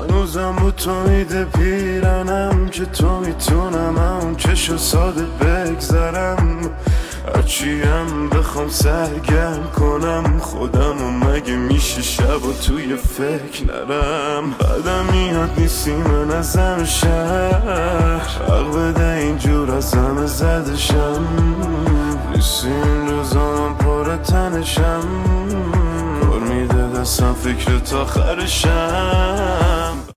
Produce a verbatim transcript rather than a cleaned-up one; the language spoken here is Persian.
هنوزم بود تو میده پیرنم که تو میتونم اون چشو ساده بگذرم، هرچیم بخوام سرگرم کنم خودم و مگه میشه شب و توی فکر نرم. بعدم میاد نیستیم نظم شهر، حق بده اینجور از همه زدشم، نیستی این روزا من پر تنشم، پر میده دستم فکر تا آخرشم.